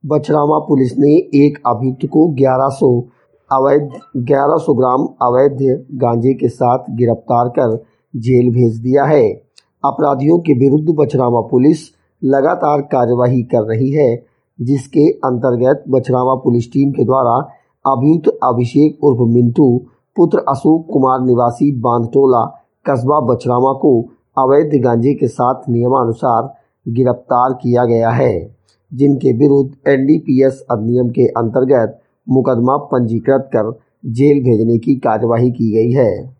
Bachhrawan police ने एक अभियुक्त को 1100 ग्राम अवैध गांजे के साथ गिरफ्तार कर जेल भेज दिया है। अपराधियों के विरुद्ध बछरावा पुलिस लगातार कार्यवाही कर रही है, जिसके अंतर्गत बछरावा पुलिस टीम के द्वारा अभियुक्त अभिषेक उर्फ मिंटू पुत्र अशोक कुमार निवासी बांधटोला कस्बा बछरावा को अवैध गांजे के साथ नियमानुसार गिरफ्तार किया गया है, जिनके विरुद्ध एनडीपीएस अधिनियम के अंतर्गत मुकदमा पंजीकृत कर जेल भेजने की कार्यवाही की गई है।